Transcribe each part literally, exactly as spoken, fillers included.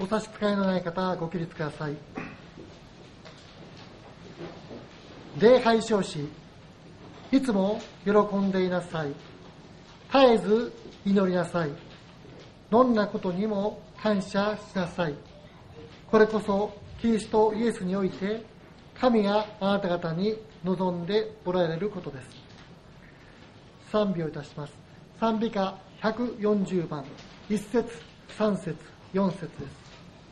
差し支えのない方はご起立ください。礼拝唱し、いつも喜んでいなさい。絶えず祈りなさい。どんなことにも感謝しなさい。これこそキリストイエスにおいて神があなた方に望んでおられることです。賛美をいたします。賛美歌ひゃくよんじゅうばん、いっ節、さん節、よん節です。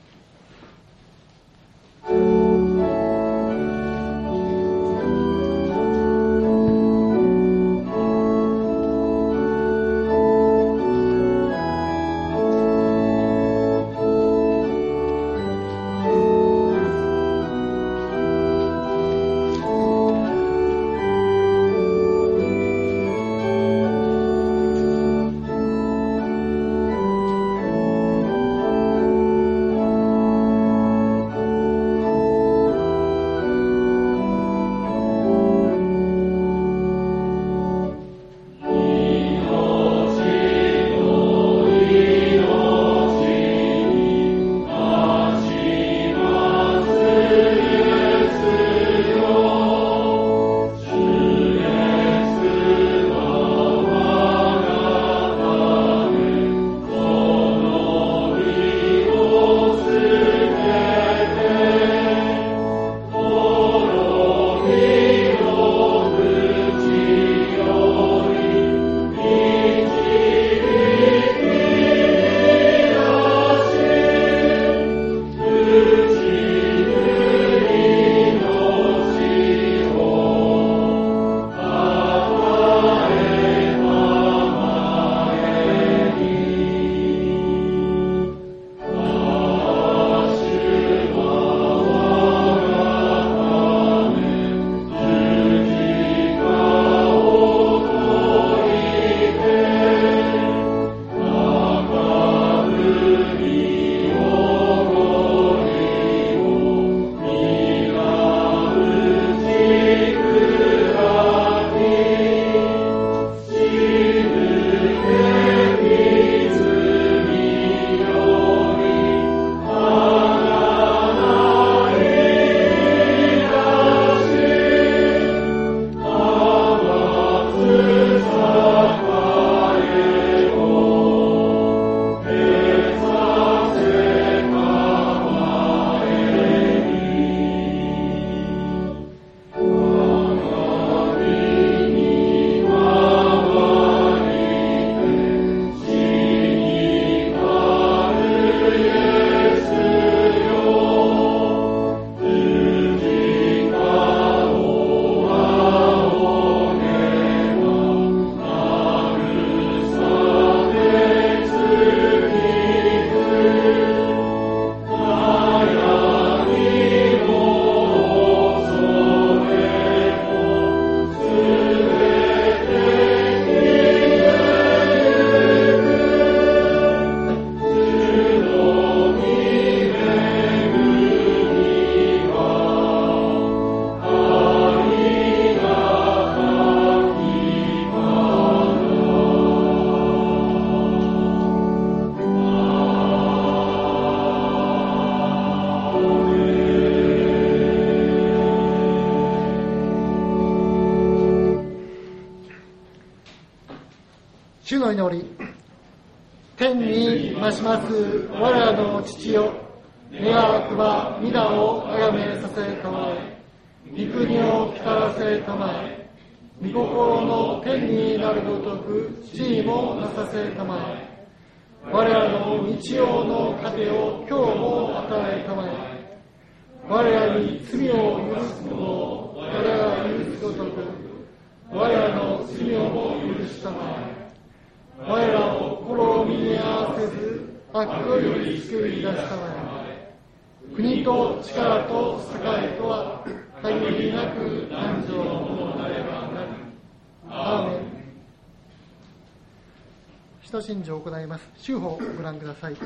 主の祈り。天に増します我らの父よ、願わくば皆をあがめさせたまえ、御国を来たらせたまえ、御心の天になるごとく地にもなさせたまえ、我らの日曜の糧を今日も与えたまえ、我らに罪を許す者を我らが許すごとく我らの罪をも許したまえ、我らを試みに合わせず悪より救い出したまえ、国と力と栄とは限りなく誕生のものなればなり。アーメン。使徒信条を行います。修法をご覧ください。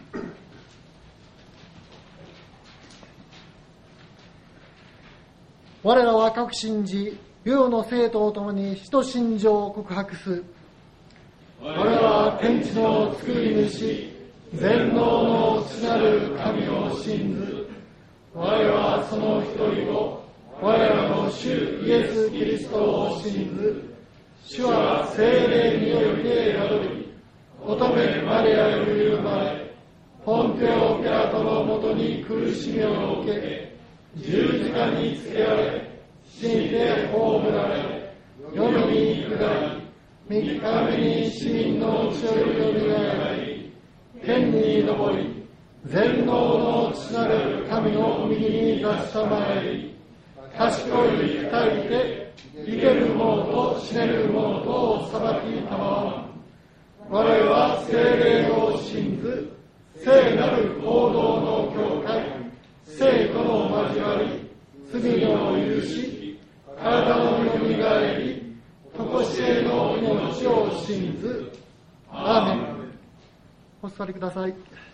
我らは各信じ、世々の生徒と共に使徒信条を告白す。我らは天地の作り主、 全能の父なる神を信ず。我はその一人を、我らの主イエス・キリストを信ず。主は聖霊によって宿り、乙女マリアより生まれ、ポンテオ・ピラトのもとに苦しみを受け、十字架につけられ、死にて葬られ、世に下り、三日目に死人のうちよりよみがえり、天に昇り、全能の父なる神の右に座したまえり、賢い二人で生ける者と死ねる者とを裁きたまわん。我は聖霊を信ず、聖なる行動の教会、聖との交わり、罪の許し、体のよみがえり、常しえの命を信ず。アーメン。お座りください。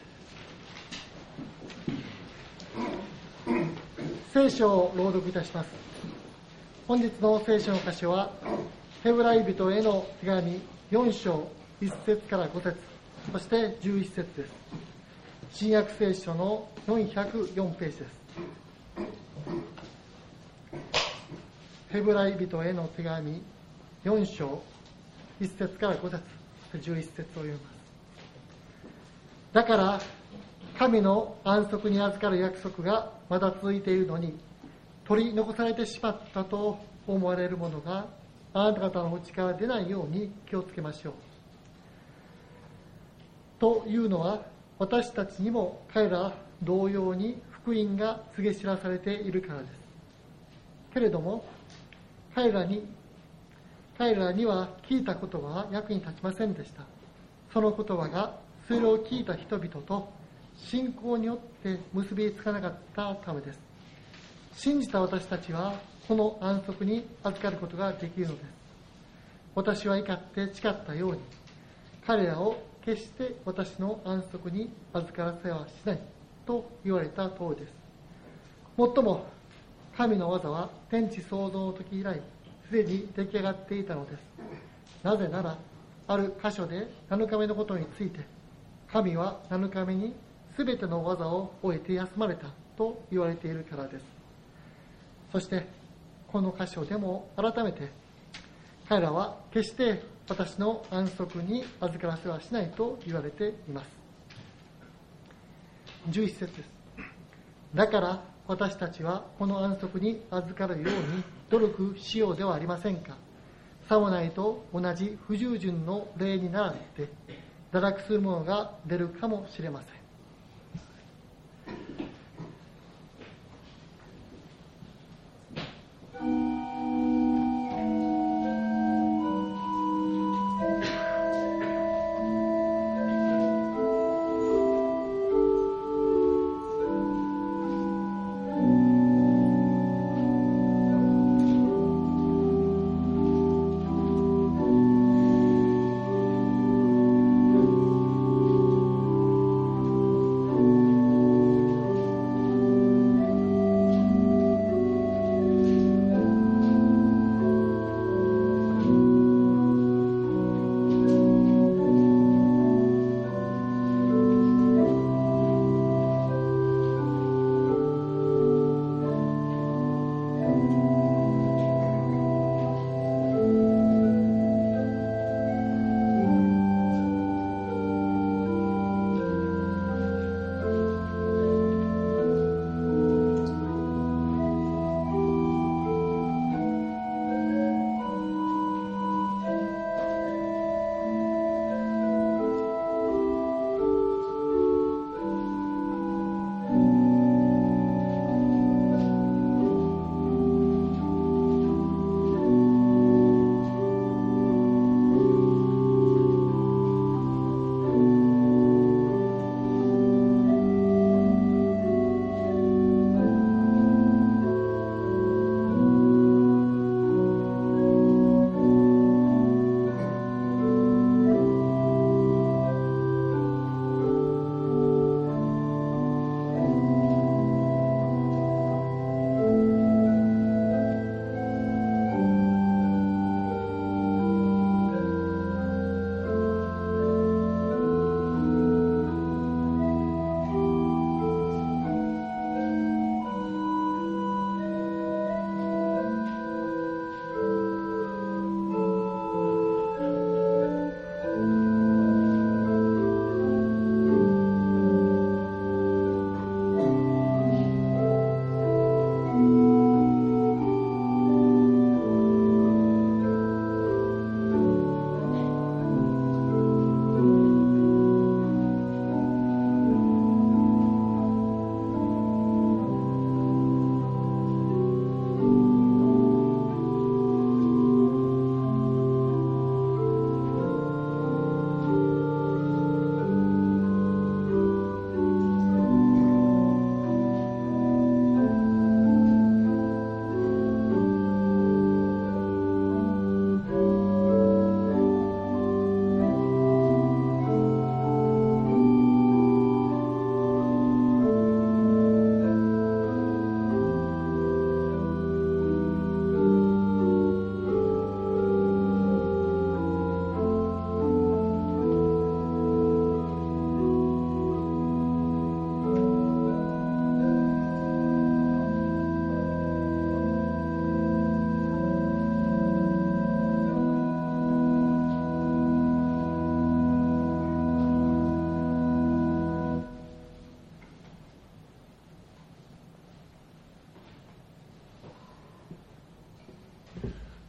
聖書を朗読いたします。本日の聖書の箇所は、ヘブライ人への手紙よん章いち節からご節、そしてじゅういち節です。新約聖書のよんひゃくよんページです。ヘブライ人への手紙よん章いち節からご節、じゅういち節を読みます。だから神の安息に預かる約束がまだ続いているのに、取り残されてしまったと思われるものがあなた方の内から出ないように気をつけましょう。というのは、私たちにも彼ら同様に福音が告げ知らされているからです。けれども彼らに彼らには聞いた言葉は役に立ちませんでした。その言葉がそれを聞いた人々と信仰によって結びつかなかったためです。信じた私たちはこの安息に預かることができるのです。私は怒って誓ったように、彼らを決して私の安息に預からせはしないと言われた通りです。もっとも神の技は天地創造の時以来すでに出来上がっていたのです。なぜなら、ある箇所でなのかめのことについて、神はなのかめにすべての技を終えて休まれたと言われているからです。そしてこの箇所でも改めて、彼らは決して私の安息に預からせはしないと言われています。じゅういち節です。だから私たちはこの安息に預かるように努力しようではありませんか。さもないと同じ不従順の例に倣って堕落する者が出るかもしれません。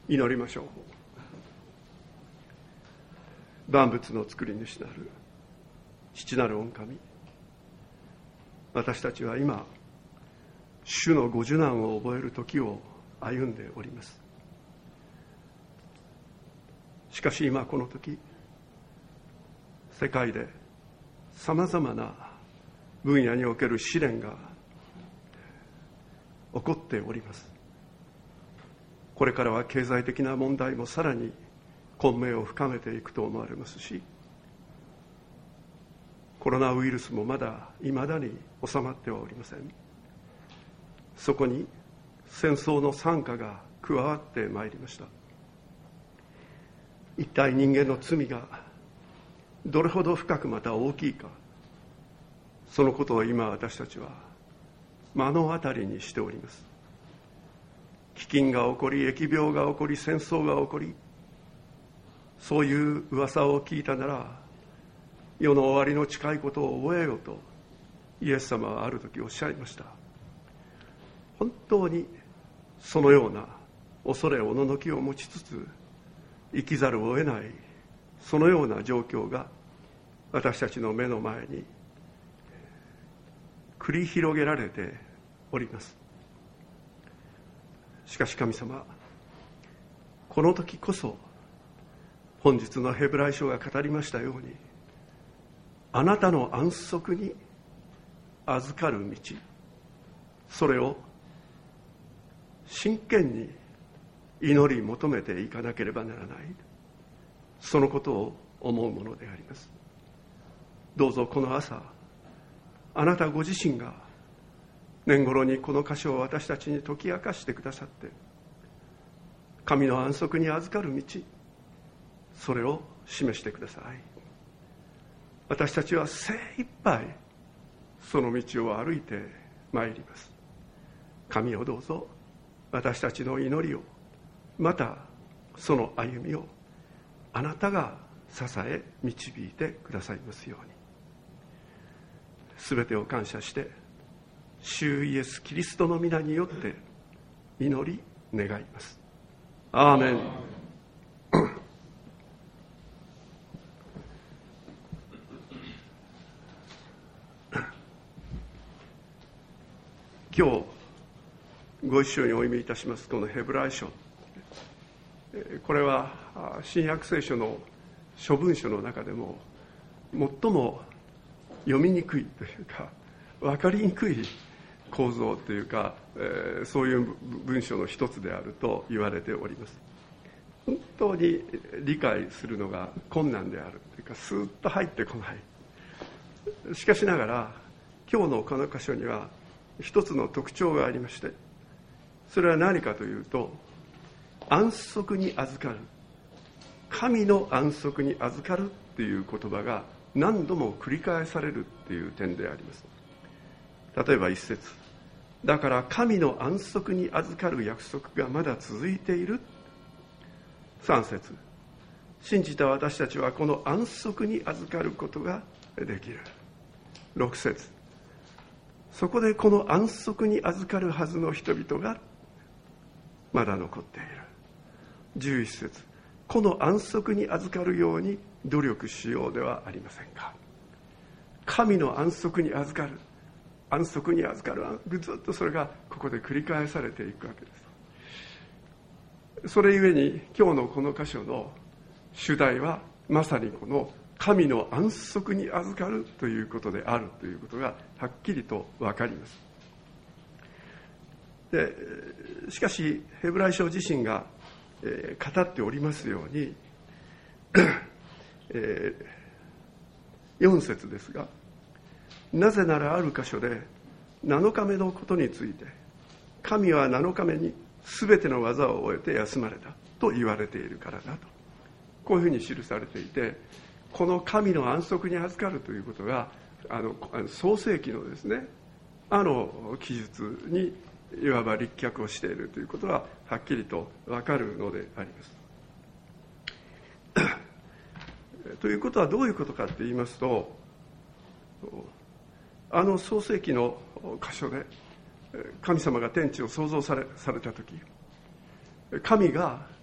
祈りましょう。万物の作り主なる父なる御神、私たちは今主のご受難を覚える時を歩んでおります。しかし今この時、世界でさまざまな分野における試練が起こっております。これからは経済的な問題もさらに混迷を深めていくと思われますし、コロナウイルスもまだいまだに収まってはおりません。そこに戦争の惨禍が加わってまいりました。一体人間の罪がどれほど深くまた大きいか、そのことを今私たちは目の当たりにしております。飢饉が起こり、疫病が起こり、戦争が起こり、そういう噂を聞いたなら世の終わりの近いことを覚えようとイエス様はある時おっしゃいました。本当にそのような恐れおののきを持ちつつ生きざるを得ない、そのような状況が私たちの目の前に繰り広げられております。しかし神様、この時こそ本日のヘブライ書が語りましたように、あなたの安息に預かる道、それを真剣に祈り求めていかなければならない、そのことを思うものであります。どうぞこの朝、あなたご自身が年頃にこの箇所を私たちに解き明かしてくださって、神の安息に預かる道、それを示してください。私たちは精一杯その道を歩いてまいります。神をどうぞ私たちの祈りを、またその歩みをあなたが支え導いてくださいますように。すべてを感謝して主イエスキリストの皆によって祈り願います。アーメン。今日ご一緒にお読みいたしますこのヘブライ書、これは新約聖書の諸文書の中でも最も読みにくいというか分かりにくい構造というか、えー、そういう文書の一つであると言われております。本当に理解するのが困難であるというか、スーッと入ってこない。しかしながら今日のこの箇所には一つの特徴がありまして、それは何かというと、安息に預かる、神の安息に預かるっていう言葉が何度も繰り返されるっていう点であります。例えば一節、だから神の安息に預かる約束がまだ続いている。三節、信じた私たちはこの安息に預かることができる。六節、そこでこの安息に預かるはずの人々がまだ残っている。十一節、この安息に預かるように努力しようではありませんか。神の安息に預かる、安息に預かる、ずっとそれがここで繰り返されていくわけです。それゆえに今日のこの箇所の主題はまさにこの神の安息に預かるということであるということがはっきりと分かります。でしかしヘブライ書自身が、えー、語っておりますように、えー、よん節ですが、なぜならある箇所でなのかめのことについて、神はなのかめにすべての技を終えて休まれたと言われているからだと、こういうふうに記されていて、この神の安息に預かるということがあの創世記のですね、あの記述にいわば立脚をしているということははっきりと分かるのであります。ということはどういうことかと言いますと、あの創世記の箇所で神様が天地を創造され、されたとき、神が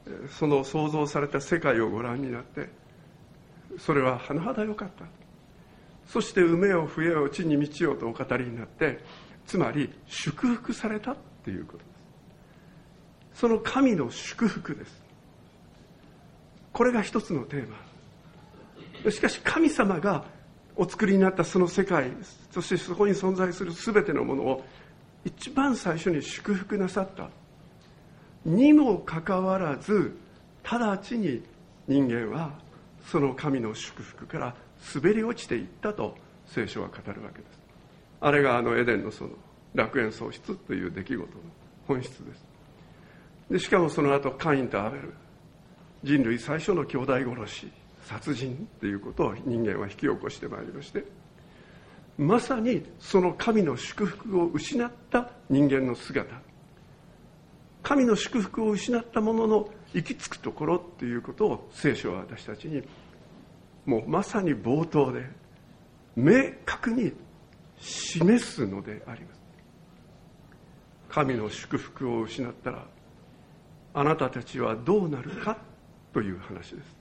その創造された世界をご覧になって、それは甚だ良かった、そして埋めよ増えよ地に満ちようとお語りになって、つまり祝福されたっていうことです。その神の祝福です。これが一つのテーマ。しかし神様がお作りになったその世界、そしてそこに存在する全てのものを一番最初に祝福なさったにもかかわらず、直ちに人間はその神の祝福から滑り落ちていったと聖書は語るわけです。あれがあのエデンのその楽園喪失という出来事の本質です。でしかもその後カインとアベル、人類最初の兄弟殺し、殺人ということを人間は引き起こしてまいりまして、まさにその神の祝福を失った人間の姿、神の祝福を失った者の行き着くところということを聖書は私たちにもうまさに冒頭で明確に示すのであります。神の祝福を失ったらあなたたちはどうなるかという話です。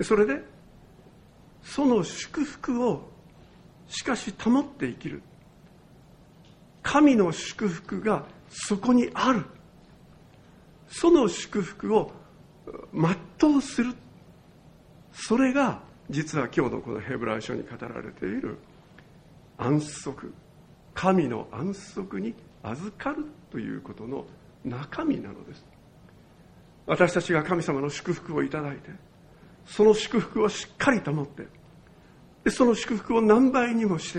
それでその祝福をしかし保って生きる、神の祝福がそこにある、その祝福を全うする、それが実は今日のこのヘブライ書に語られている安息、神の安息に預かるということの中身なのです。私たちが神様の祝福をいただいて、その祝福をしっかり保って、でその祝福を何倍にもして、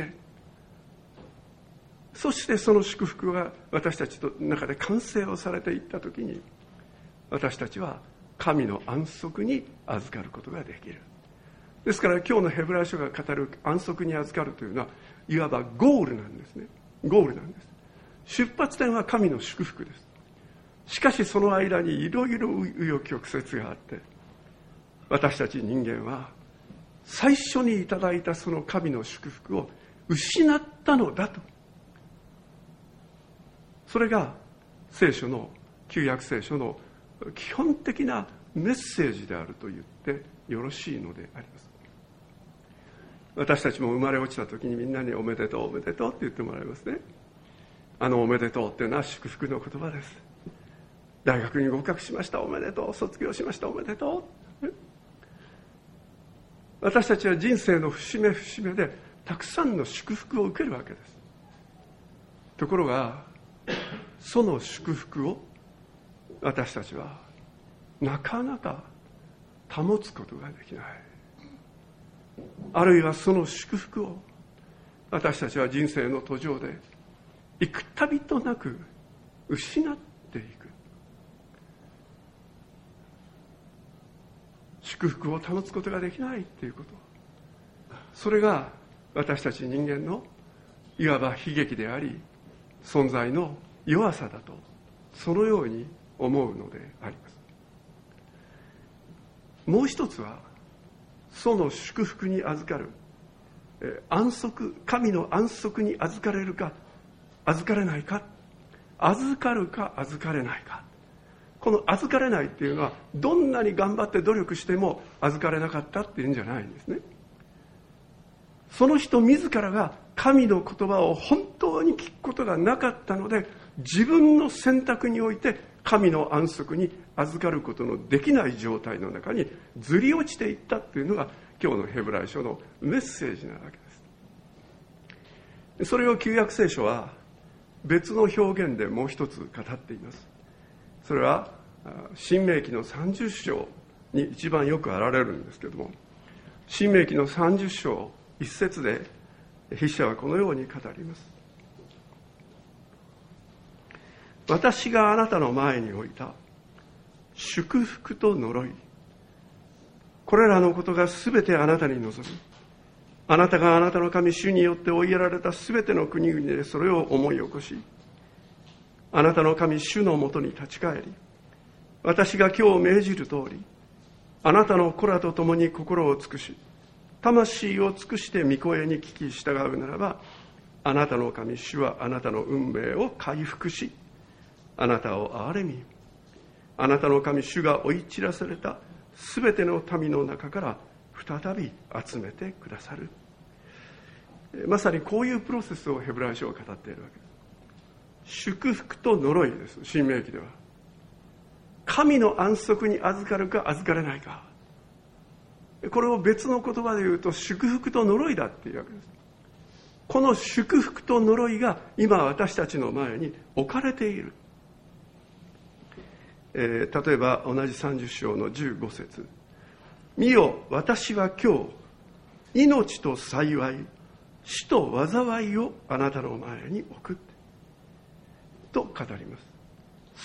そしてその祝福が私たちの中で完成をされていったときに、私たちは神の安息に預かることができる。ですから今日のヘブライ書が語る安息に預かるというのは、いわばゴールなんですね。ゴールなんです。出発点は神の祝福です。しかしその間にいろいろ紆余曲折があって、私たち人間は最初にいただいたその神の祝福を失ったのだと。それが聖書の、旧約聖書の基本的なメッセージであると言ってよろしいのであります。私たちも生まれ落ちた時にみんなにおめでとうおめでとうって言ってもらいますね。あのおめでとうっていうのは祝福の言葉です。大学に合格しましたおめでとう、卒業しましたおめでとう。私たちは人生の節目節目でたくさんの祝福を受けるわけです。ところがその祝福を私たちはなかなか保つことができない。あるいはその祝福を私たちは人生の途上で幾度となく失っていく。祝福を保つことができないということ、それが私たち人間のいわば悲劇であり存在の弱さだと、そのように思うのであります。もう一つはその祝福に預かる、安息、神の安息に預かれるか預かれないか、預かるか預かれないか。この預かれないっていうのはどんなに頑張って努力しても預かれなかったっていうんじゃないんですね。その人自らが神の言葉を本当に聞くことがなかったので、自分の選択において神の安息に預かることのできない状態の中にずり落ちていったっていうのが今日のヘブライ書のメッセージなわけです。それを旧約聖書は別の表現でもう一つ語っています。それは申命記のさんじゅっ章に一番よくあられるんですけども、申命記のさんじゅっ章一節で筆者はこのように語ります。私があなたの前に置いた祝福と呪い、これらのことがすべてあなたに臨む。あなたがあなたの神主によって追いやられたすべての国々でそれを思い起こし、あなたの神主のもとに立ち返り、私が今日命じる通り、あなたの子らと共に心を尽くし、魂を尽くして御声に聞き従うならば、あなたの神主はあなたの運命を回復し、あなたを憐れみ、 あなたの神主が追い散らされたすべての民の中から再び集めてくださる。まさにこういうプロセスをヘブライ書は語っているわけです。祝福と呪いです。新明記では神の安息に預かるか預かれないか、これを別の言葉で言うと祝福と呪いだっていうわけです。この祝福と呪いが今私たちの前に置かれている。えー、例えば同じさんじゅっ章のじゅうご節、見よ私は今日命と幸い死と災いをあなたの前に置くと語ります。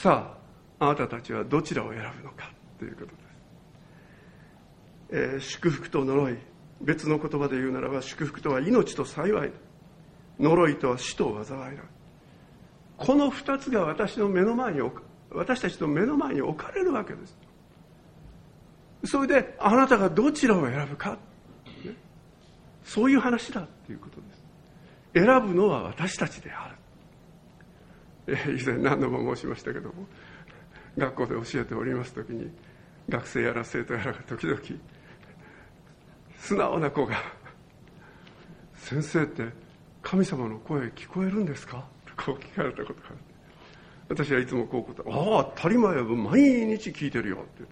さああなたたちはどちらを選ぶのかということです。えー、祝福と呪い、別の言葉で言うならば祝福とは命と幸い、呪いとは死と災いだ。この二つが私の目の前に置く私たちの目の前に置かれるわけです。それであなたがどちらを選ぶか、ね、そういう話だということです。選ぶのは私たちである。え以前何度も申しましたけども、学校で教えておりますときに学生やら生徒やらが時々素直な子が「先生って神様の声聞こえるんですか?」とこう聞かれたことがある。私はいつもこう答え、ああ当たり前や、毎日聞いてるよって言って、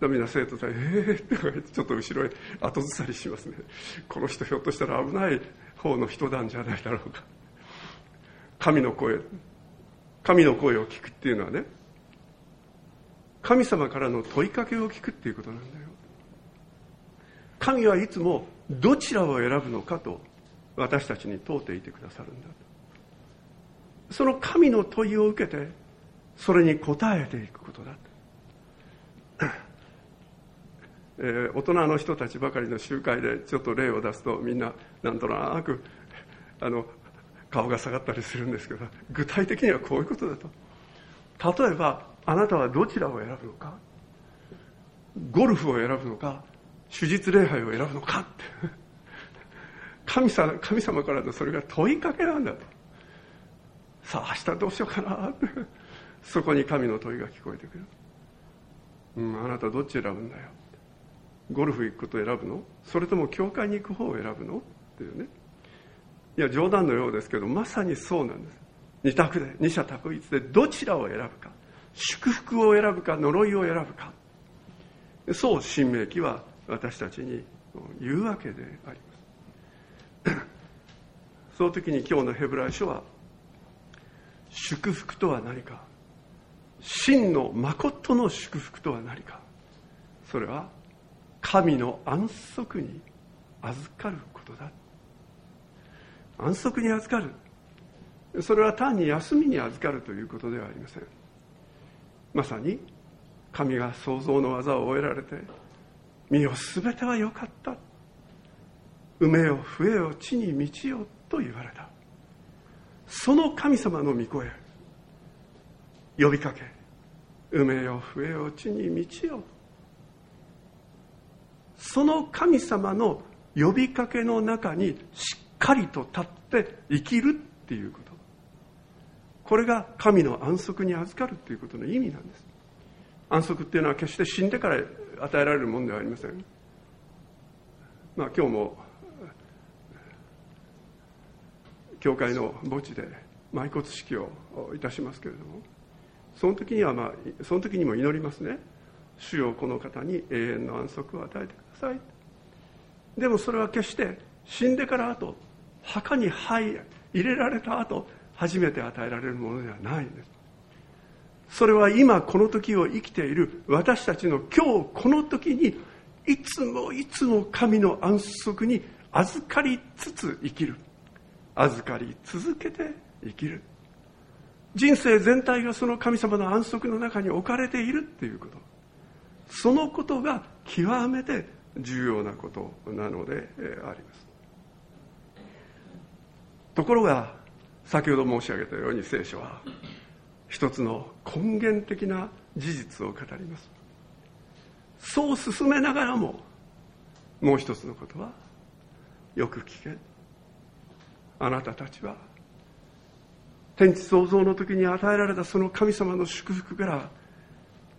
みんな生徒さん、えーって言ってちょっと後ろへ後ずさりしますね。この人ひょっとしたら危ない方の人なんじゃないだろうか。神の声神の声を聞くっていうのはね、神様からの問いかけを聞くっていうことなんだよ。神はいつもどちらを選ぶのかと私たちに問うていてくださるんだと。その神の問いを受けてそれに答えていくことだと、えー、大人の人たちばかりの集会でちょっと例を出すとみんななんとなくあの顔が下がったりするんですけど、具体的にはこういうことだと。例えばあなたはどちらを選ぶのか、ゴルフを選ぶのか手術礼拝を選ぶのかって神様、神様からのそれが問いかけなんだと。さあ明日どうしようかなってそこに神の問いが聞こえてくる。うん、あなたどっち選ぶんだよ。ゴルフ行くことを選ぶの、それとも教会に行く方を選ぶのっていうね。いや冗談のようですけどまさにそうなんです。二択で二者択一でどちらを選ぶか、祝福を選ぶか呪いを選ぶか、そう新明記は私たちに言うわけでありますその時に今日のヘブライ書は祝福とは何か、真の誠の祝福とは何か、それは神の安息に預かることだ。安息に預かる、それは単に休みに預かるということではありません。まさに神が創造の技を終えられて、見よすべては良かった、埋めよ増えよ地に満ちよと言われた。その神様の御声、呼びかけ、埋めよ増えよ地に満ちよ、その神様の呼びかけの中にしっかりと立って生きるっていうこと、これが神の安息に預かるっていうことの意味なんです。安息っていうのは決して死んでから与えられるものではありません。まあ今日も教会の墓地で埋骨式をいたしますけれども、その時にはまあその時にも祈りますね。主よこの方に永遠の安息を与えてください。でもそれは決して死んでから後、墓に入れられた後初めて与えられるものではないんです。それは今この時を生きている私たちの今日この時にいつもいつも神の安息に預かりつつ生きる、預かり続けて生きる、人生全体がその神様の安息の中に置かれているっていうこと、そのことが極めて重要なことなのであります。ところが先ほど申し上げたように聖書は一つの根源的な事実を語ります。そう進めながらももう一つのことは、よく聞け、あなたたちは天地創造の時に与えられたその神様の祝福から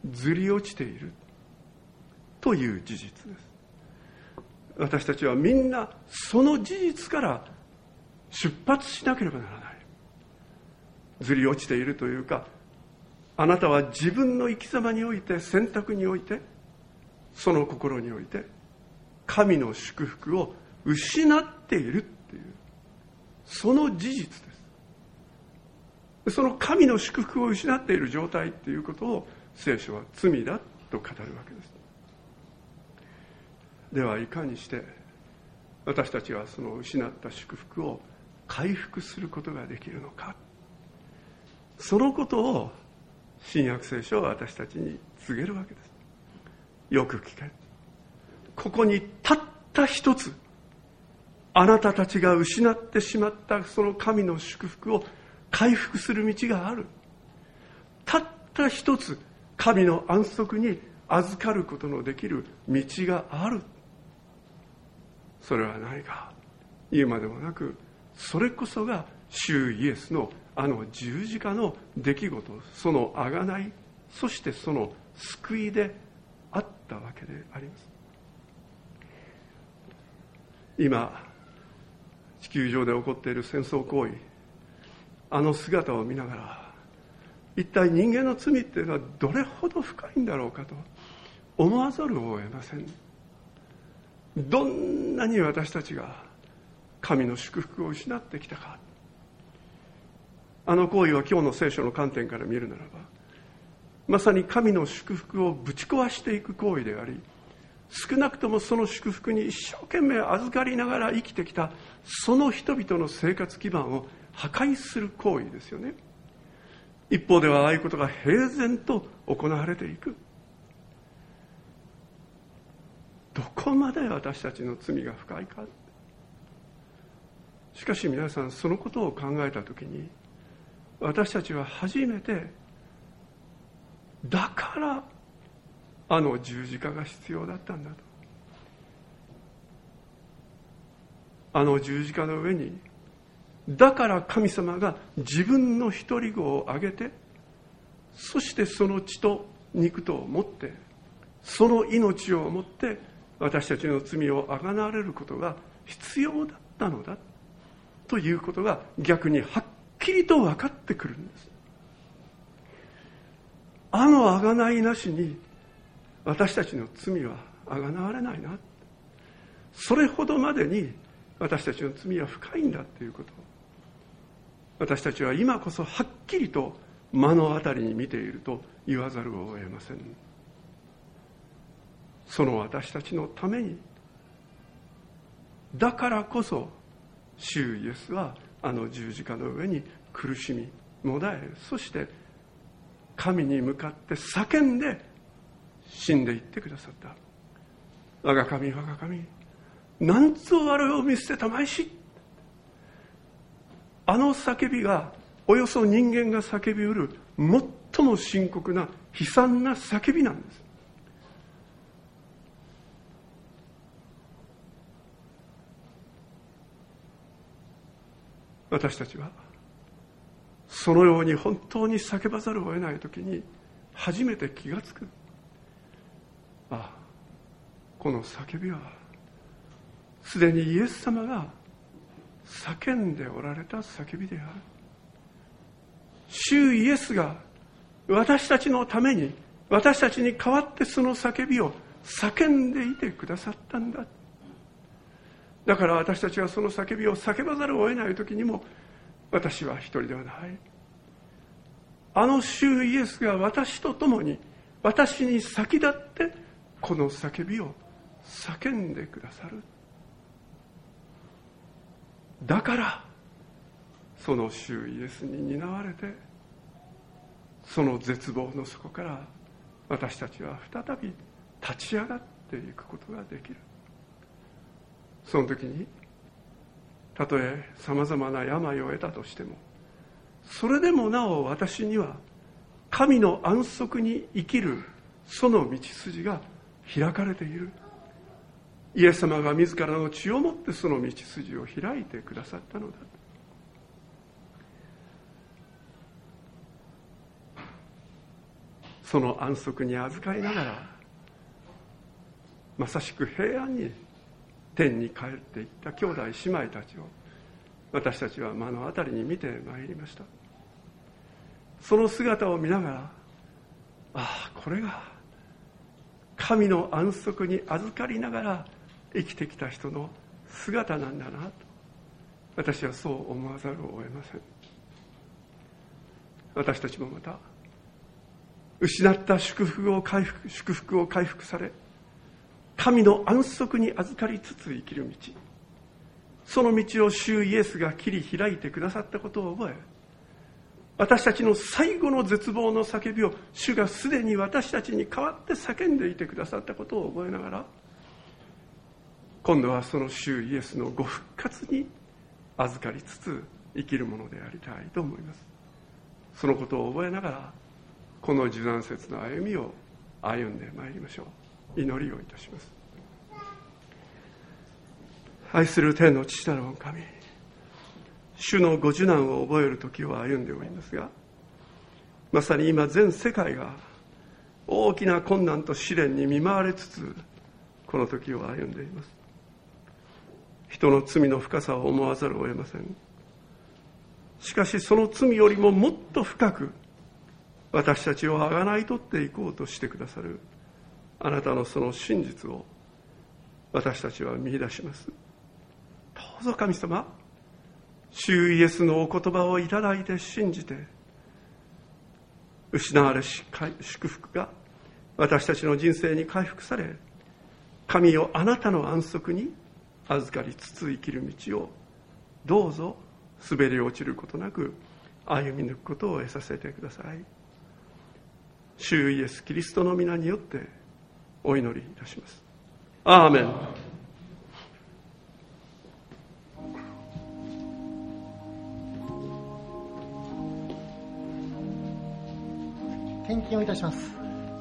ずり落ちているという事実です。私たちはみんなその事実から出発しなければならない。ずり落ちているというか、あなたは自分の生き様において、選択において、その心において神の祝福を失っているっていう、その事実です。その神の祝福を失っている状態っていうことを聖書は罪だと語るわけです。ではいかにして私たちはその失った祝福を回復することができるのか、そのことを新約聖書は私たちに告げるわけです。よく聞け。ここにたった一つ、あなたたちが失ってしまったその神の祝福を回復する道がある。たった一つ、神の安息に預かることのできる道がある。それは何か言うまでもなく、それこそが主イエスのあの十字架の出来事、その贖い、そしてその救いであったわけであります。今地球上で起こっている戦争行為、あの姿を見ながら、一体人間の罪っていうのはどれほど深いんだろうかと思わざるを得ません。どんなに私たちが神の祝福を失ってきたか。あの行為は今日の聖書の観点から見るならば、まさに神の祝福をぶち壊していく行為であり、少なくともその祝福に一生懸命預かりながら生きてきたその人々の生活基盤を破壊する行為ですよね。一方ではああいうことが平然と行われていく。どこまで私たちの罪が深いか。しかし皆さん、そのことを考えたときに、私たちは初めて、だからあの十字架が必要だったんだと。あの十字架の上に、だから神様が自分の一人子をあげて、そしてその血と肉とを持って、その命をもって私たちの罪をあがなわれることが必要だったのだということが逆にはっきりと分かってくるんです。あのあがないなしに私たちの罪はあがなわれないな、それほどまでに私たちの罪は深いんだということを、私たちは今こそはっきりと目の当たりに見ていると言わざるを得ません。その私たちのために、だからこそ主イエスはあの十字架の上に苦しみもだえ、そして神に向かって叫んで死んでいってくださった。我が神、我が神、なんぞ我を見捨てたまいし。あの叫びがおよそ人間が叫びうる最も深刻な悲惨な叫びなんです。私たちはそのように本当に叫ばざるを得ないときに初めて気がつく。ああ、この叫びはすでにイエス様が叫んでおられた叫びである。主イエスが私たちのために、私たちに代わってその叫びを叫んでいてくださったんだ。だから私たちはその叫びを叫ばざるを得ないときにも、私は一人ではない。あの主イエスが私と共に、私に先立ってこの叫びを叫んでくださる。だからその主イエスに担われて、その絶望の底から私たちは再び立ち上がっていくことができる。その時にたとえさまざまな病を得たとしても、それでもなお私には神の安息に生きるその道筋が開かれている。イエス様が自らの血をもってその道筋を開いてくださったのだ。 その安息に預かりながら、まさしく平安に天に帰っていった兄弟姉妹たちを私たちは目の当たりに見てまいりました。その姿を見ながら、ああ、これが神の安息に預かりながら生きてきた人の姿なんだなと、私はそう思わざるを得ません。私たちもまた失った祝福を回復、祝福を回復され、神の安息に預かりつつ生きる道、その道を主イエスが切り開いてくださったことを覚え、私たちの最後の絶望の叫びを主がすでに私たちに代わって叫んでいてくださったことを覚えながら、今度はその主イエスのご復活に預かりつつ生きるものでありたいと思います。そのことを覚えながら、この受難節の歩みを歩んでまいりましょう。祈りをいたします。愛する天の父なる御神、主のご受難を覚える時を歩んでおりますが、まさに今全世界が大きな困難と試練に見舞われつつこの時を歩んでいます。人の罪の深さを思わざるを得ません。しかしその罪よりももっと深く私たちをあがない取っていこうとしてくださるあなたのその真実を私たちは見出します。どうぞ神様、主イエスのお言葉をいただいて信じて、失われし祝福が私たちの人生に回復され、神よ、あなたの安息に預かりつつ生きる道をどうぞ滑り落ちることなく歩み抜くことを得させてください。主イエスキリストの皆によってお祈りいたします。アーメン。 献金をいたします。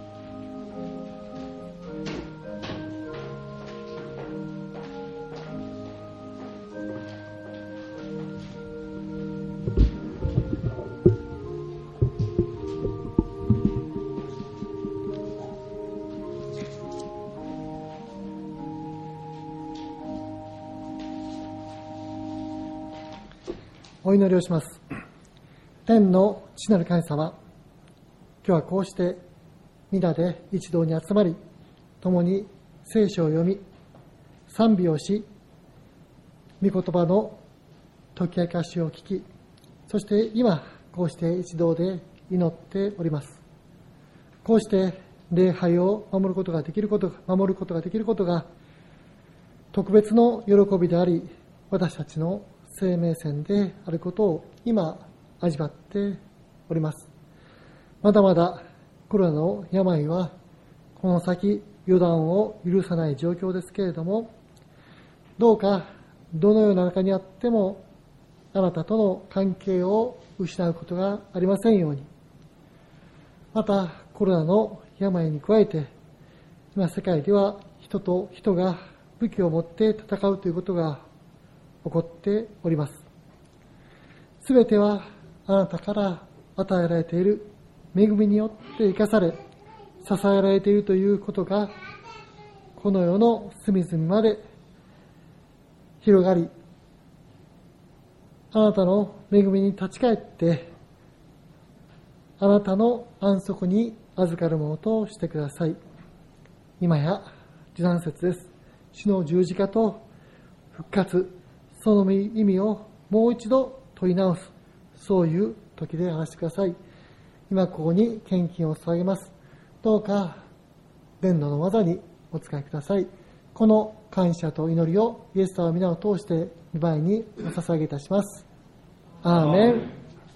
お祈りをします。天の父なる神様、今日はこうして皆で一堂に集まり、共に聖書を読み、賛美をし、御言葉の解き明かしを聞き、そして今こうして一堂で祈っております。こうして礼拝を守ることができることが守ることができることが特別の喜びであり、私たちの生命線であることを今味わっております。まだまだコロナの病はこの先予断を許さない状況ですけれども、どうかどのような中にあってもあなたとの関係を失うことがありませんように。またコロナの病に加えて、今世界では人と人が武器を持って戦うということが起こっております。すべてはあなたから与えられている恵みによって生かされ、支えられているということがこの世の隅々まで広がり、あなたの恵みに立ち返ってあなたの安息に預かるものとしてください。今や受難節です。主の十字架と復活、その意味をもう一度問い直す、そういう時であらせてください。今ここに献金を捧げます。どうか伝道の技にお使いください。この感謝と祈りをイエス様の皆を通して御前にお捧げいたします。アーメン。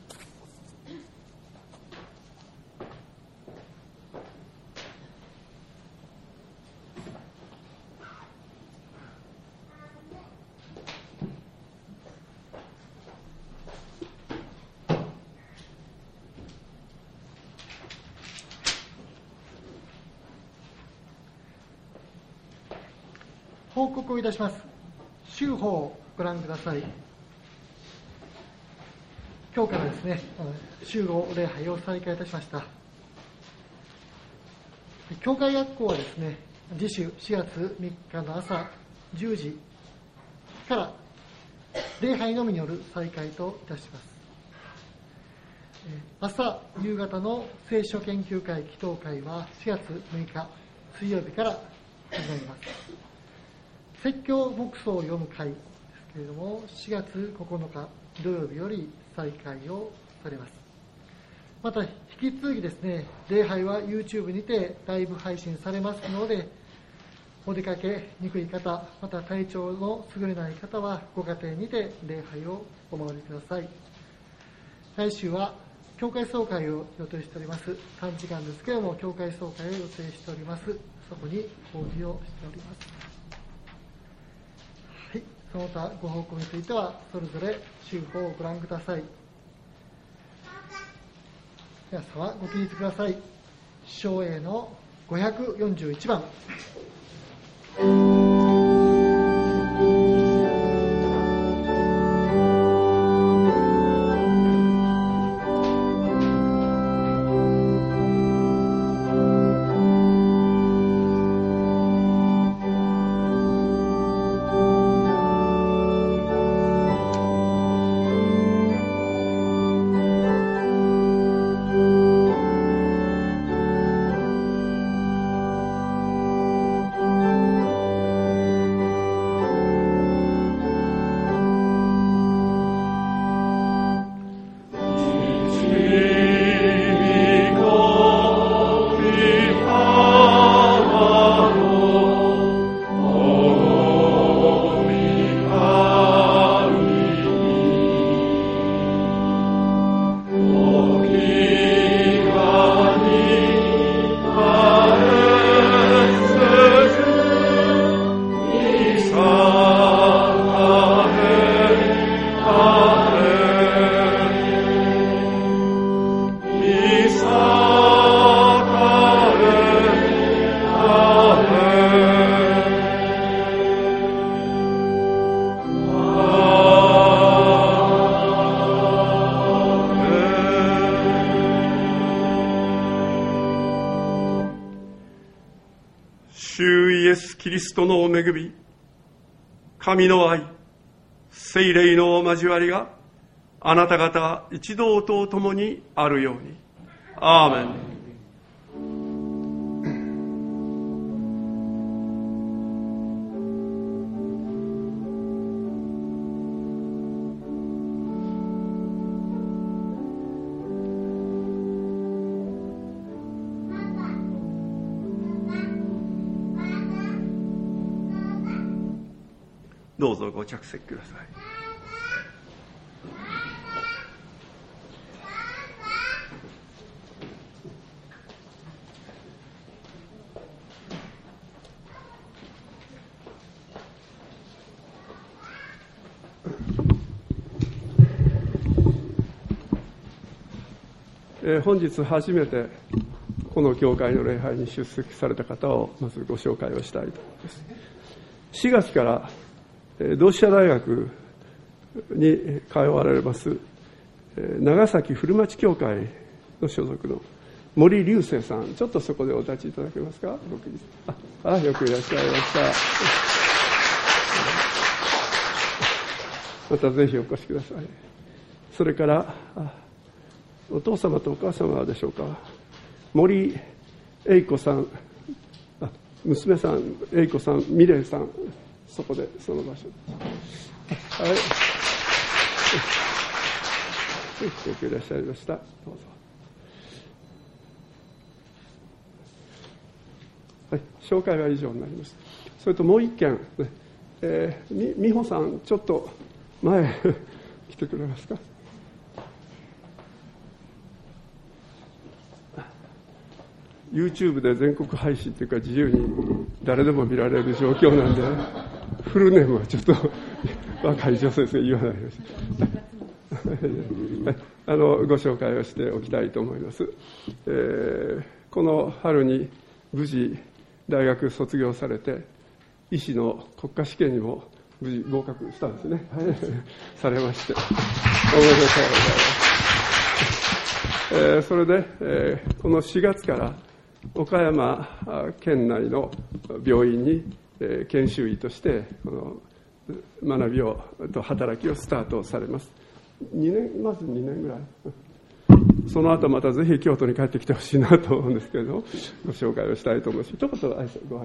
報告をいたします。週報をご覧ください。今日からですね、週報礼拝を再開いたしました。 教会学校はですね、次週しがつみっかの朝じゅうじから礼拝のみによる再開といたします。朝夕方の聖書研究会祈祷会はしがつむいか水曜日から始まります。説教黙想を読む会ですけれども、しがつここのか土曜日より再開をされます。また引き続きですね、礼拝は YouTube にてライブ配信されますので、お出かけにくい方、また体調の優れない方はご家庭にて礼拝をお守りください。来週は教会総会を予定しております。短時間ですけれども、教会総会を予定しております。そこに講義をしております。はい、その他ご報告についてはそれぞれ週報をご覧ください。皆様ご起立ください。唱詠のごひゃくよんじゅういちばん。 キリストの恵み、神の愛、聖霊の交わりがあなた方一同と共にあるように。アーメン。どうぞご着席ください。えー、本日初めてこの教会の礼拝に出席された方をまずご紹介をしたいと思います。しがつから同志社大学に通われます長崎古町教会の所属の森隆生さん、ちょっとそこでお立ちいただけますか。ああ、よくいらっしゃいました。またぜひお越しください。それからお父様とお母様でしょうか、森英子さん、あ娘さん英子さん、美玲さん、そこでその場所はい、よくいらっしゃいました。どうぞ。はい、紹介は以上になります。それともう一件、ねえー、み美穂さん、ちょっと前来てくれますか。YouTube で全国配信というか自由に誰でも見られる状況なんで、フルネームはちょっと若い女性ですが言わないでください。あのご紹介をしておきたいと思います。えー、この春に無事大学卒業されて、医師の国家試験にも無事合格したんですね。されまして、おめでとうございます。えー、それで、えー、このしがつから岡山県内の病院に研修医としてこの学びをと働きをスタートされます。にねんまずにねんぐらい、その後またぜひ京都に帰ってきてほしいなと思うんですけれども、ご紹介をしたいと思います。一言ご挨拶。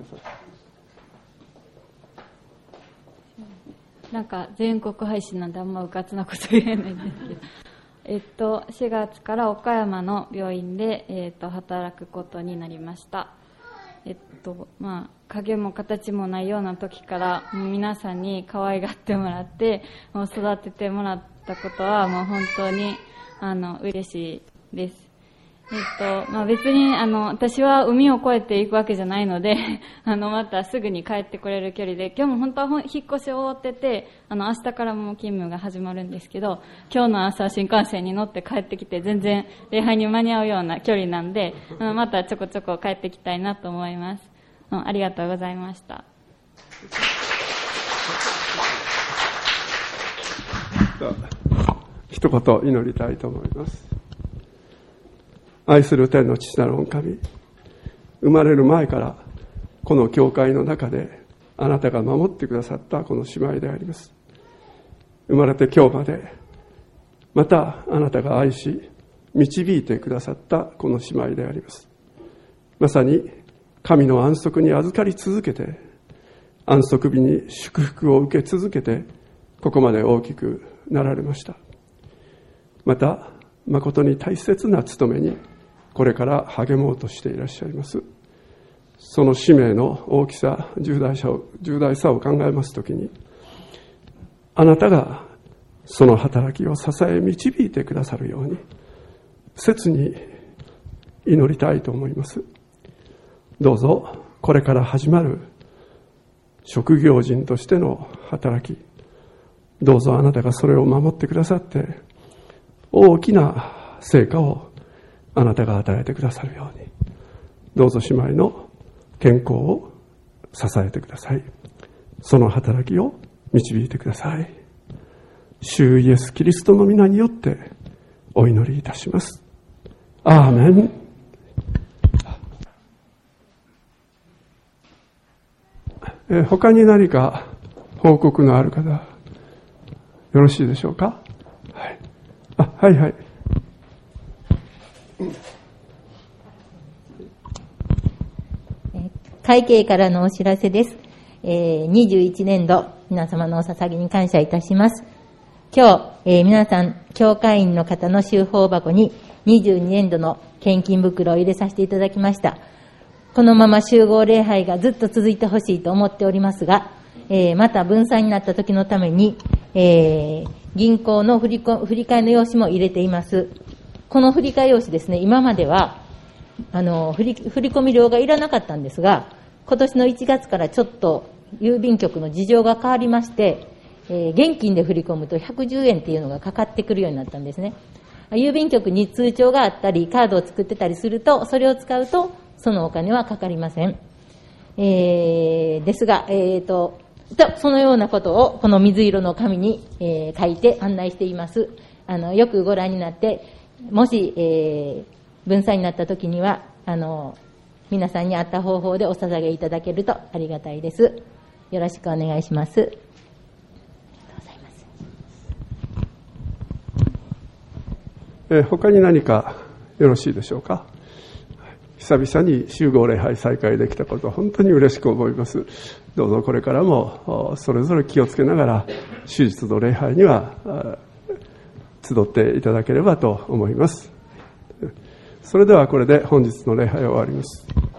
なんか全国配信なんであんまうかつなこと言えないんですけど、えっと、しがつから岡山の病院で、えっと、働くことになりました。えっとまあ、影も形もないような時からもう皆さんに可愛がってもらってもう育ててもらったことはもう本当にあの嬉しいです。えっとまあ、別にあの私は海を越えていくわけじゃないのであのまたすぐに帰ってこれる距離で、今日も本当は引っ越し終わってて、あの明日からも勤務が始まるんですけど、今日の朝新幹線に乗って帰ってきて全然礼拝に間に合うような距離なんで、あのまたちょこちょこ帰ってきたいなと思います。ありがとうございました。 一言祈りたいと思います。愛する天の父なる御神、生まれる前からこの教会の中であなたが守ってくださったこの姉妹であります。生まれて今日までまたあなたが愛し導いてくださったこの姉妹であります。まさに神の安息に預かり続けて、安息日に祝福を受け続けて、ここまで大きくなられました。また誠に大切な務めにこれから励もうとしていらっしゃいます。その使命の大きさ、重大さを、重大さを考えますときに、あなたがその働きを支え導いてくださるように切に祈りたいと思います。どうぞこれから始まる職業人としての働き、どうぞあなたがそれを守ってくださって大きな成果をあなたが与えてくださるように、どうぞ姉妹の健康を支えてください。その働きを導いてください。主イエスキリストの皆によってお祈りいたします。アーメン。え他に何か報告のある方よろしいでしょうか。はい、あ、はいはい。 会計からのお知らせです。えー、にじゅういちねんど皆様のお捧げに感謝いたします。今日、えー、皆さん教会員の方の集宝箱ににじゅうにねんどの献金袋を入れさせていただきました。このまま集合礼拝がずっと続いてほしいと思っておりますが、えー、また分散になった時のために、えー、銀行の振りこ振り替えの用紙も入れています。この振り替え用紙ですね、今まではあの振り、振り込み料がいらなかったんですが、今年のいちがつからちょっと郵便局の事情が変わりまして、えー、現金で振り込むとひゃくじゅうえんっていうのがかかってくるようになったんですね。郵便局に通帳があったりカードを作ってたりすると、それを使うとそのお金はかかりません。えー、ですが、えーと、そのようなことをこの水色の紙に、えー、書いて案内しています。あのよくご覧になって、もし、えー、分散になった時にはあの皆さんに合った方法でお捧げいただけるとありがたいです。よろしくお願いします。ありがとうございます。 えー、他に何かよろしいでしょうか。久々に集合礼拝再開できたことは本当に嬉しく思います。どうぞこれからもそれぞれ気をつけながら手術の礼拝には集っていただければと思います。それではこれで本日の礼拝を終わります。